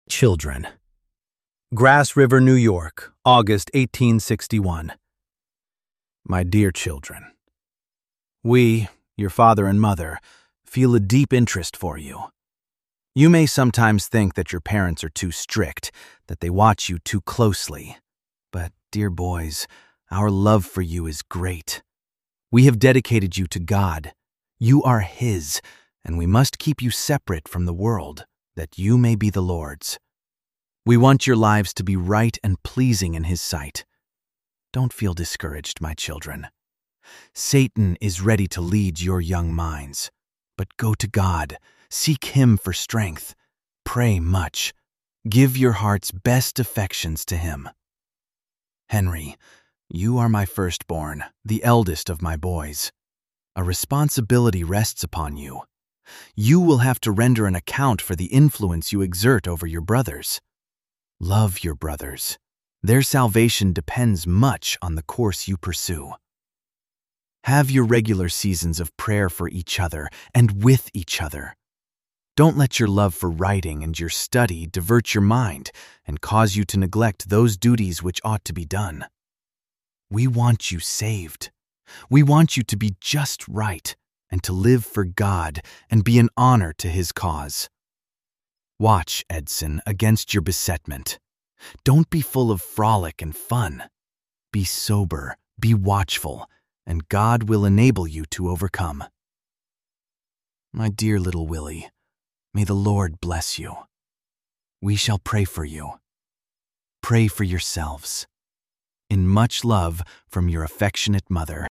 Children. Grass River, New York, August 1861. My dear children, we, your father and mother, feel a deep interest for you. You may sometimes think that your parents are too strict, that they watch you too closely. But, dear boys, our love for you is great. We have dedicated you to God. You are His, and we must keep you separate from the world, that you may be the Lord's. We want your lives to be right and pleasing in His sight. Don't feel discouraged, my children. Satan is ready to lead your young minds. But go to God, seek Him for strength, pray much, give your heart's best affections to Him. Henry, you are my firstborn, the eldest of my boys. A responsibility rests upon you. You will have to render an account for the influence you exert over your brothers. Love your brothers. Their salvation depends much on the course you pursue. Have your regular seasons of prayer for each other and with each other. Don't let your love for writing and your study divert your mind and cause you to neglect those duties which ought to be done. We want you saved. We want you to be just right and to live for God and be an honor to His cause. Watch, Edson, against your besetment. Don't be full of frolic and fun. Be sober, be watchful, and God will enable you to overcome. My dear little Willie, may the Lord bless you. We shall pray for you. Pray for yourselves. In much love from your affectionate mother,